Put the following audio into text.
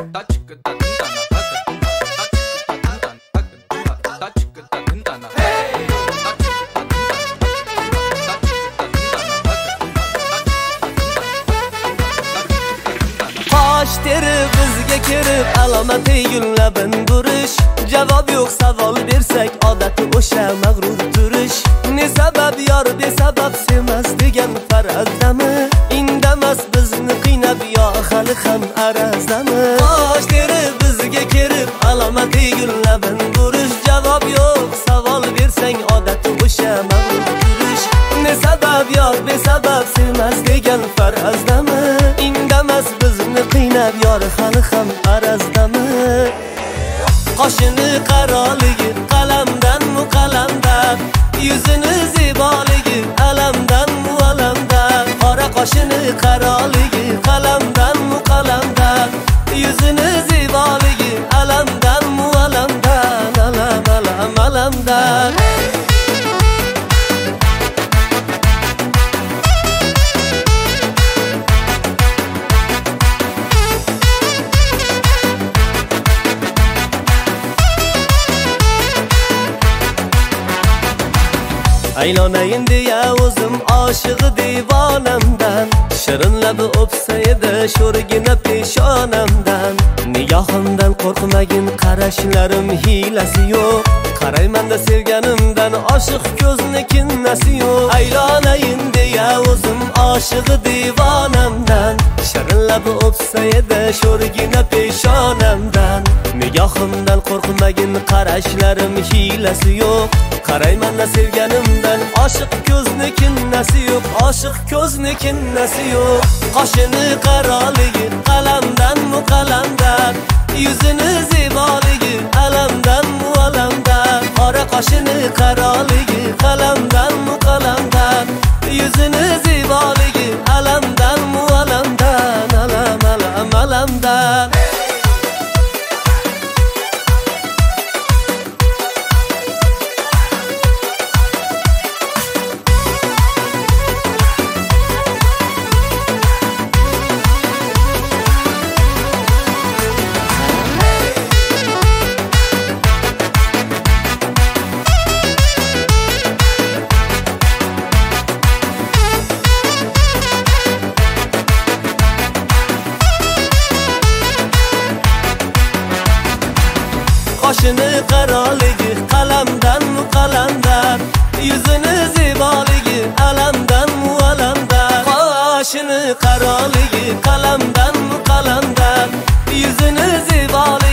Qosh terib bizga kirib alomati yo'llabin burish. Javob yo'q savol bersak odati o'sha mag'rur turish. Ne sabab yor besabab sevmas degan farazdami? Indamas bizni qiynab yo hali ham arazdami? Qosh terib bizga kirib alomati yo'llabin burish. Javob yo'q savol bersang odati o'sha mag'rur turish. Ne sabab yor besabab sevmas degan farazdami? Indamas bizni qiynab yor hali ham arazdami? Qoshini qaroligi qalamdan mu qalamdan, yuzini ziboligi alamdan mu alamdan. Qora qoshini qaroligi qalamdan mu qalamdan, yuzini ziboligi alamdan mu alamdan, alam alam alamdan. Aylanayın deya o'zim oshiq divonamdan, shirin labi o'psa edi sho'rgina peshonamdan. Nigohimdan qo'rqmagin qarashlarim hiylasi yo'q, qarayman-da sevganimdan oshiq ko'zni kinnasi yo'q. Aylanayın deya o'zim oshiq divonamdan, shirin labi o'psa edi sho'rgina peshonamdan. Nigohimdan qo'rqmagin qarashlarim hiylasi yo'q, qarayman-da sevganimdan oshiq ko'zni kinnasi yo'q, oshiq ko'zni kinnasi yo'q. Qoshini qaroligi qalamdan mu qalamdan, yuzini ziboligi alamdan mu alamdan. Qora qoshini qaroligi qalamdan mu qalamdan, yuzini ziboligi alamdan mu alamdan, alam alam alamdan. Qoshini qaroligi qalamdan mu qalamdan, yuzini ziboligi alamdan mu alamdan. Qoshini qaroligi qalamdan mu qalamdan, yuzini ziboligi